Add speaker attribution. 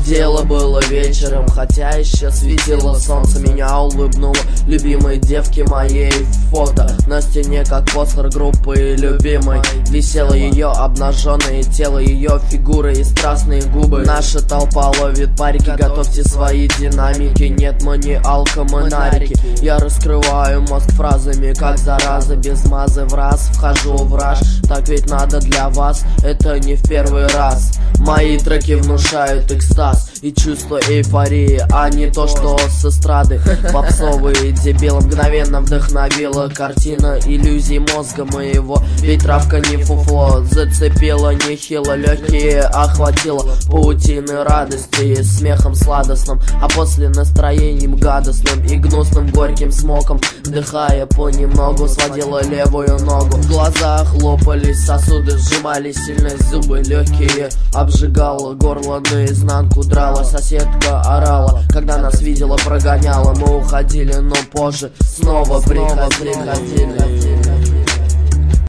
Speaker 1: Дело было вечером, хотя еще светило солнце. Меня улыбнуло любимой девки моей. Фото на стене, как постер группы любимой. Висело ее обнаженное тело, ее фигура и страстные губы. Наша толпа ловит парики, готовьте свои динамики. Нет, мы не алкомонарики. Я раскрываю мозг фразами, как зараза. Без мазы в раз вхожу в раж. Так ведь надо для вас, это не в первый раз. Мои треки внушают экстаз и чувство эйфории, а не то, что с эстрады. Попсовые дебилы мгновенно вдохновила картина иллюзий мозга моего. Ведь травка не фуфло, зацепила нехило, легкие охватила паутины радости, смехом сладостным, а после настроением гадостным и гнусным горьким смоком. Вдыхая понемногу, сводила левую ногу. В глазах лопались сосуды, сжимались сильные зубы, легкие обжигало, горло наизнанку драло. Соседка орала, когда нас видела, прогоняла. Мы уходили, но позже снова приходили.